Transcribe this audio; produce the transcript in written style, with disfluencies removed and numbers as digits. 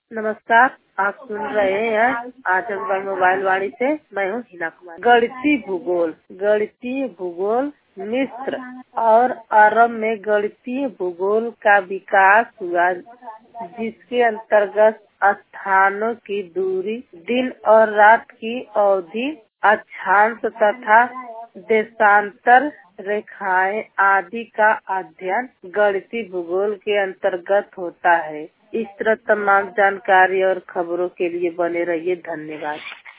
नमस्कार, आप सुन रहे हैं आजमगढ़ मोबाइल वाणी से। मैं हूँ हिना कुमार। गणितीय भूगोल मिस्र और अरब में गणितीय भूगोल का विकास हुआ, जिसके अंतर्गत स्थानों की दूरी, दिन और रात की अवधि, अक्षांश तथा देशांतर रेखाएं आदि का अध्ययन गणितीय भूगोल के अंतर्गत होता है। इस तरह तमाम जानकारी और खबरों के लिए बने रहिए। धन्यवाद।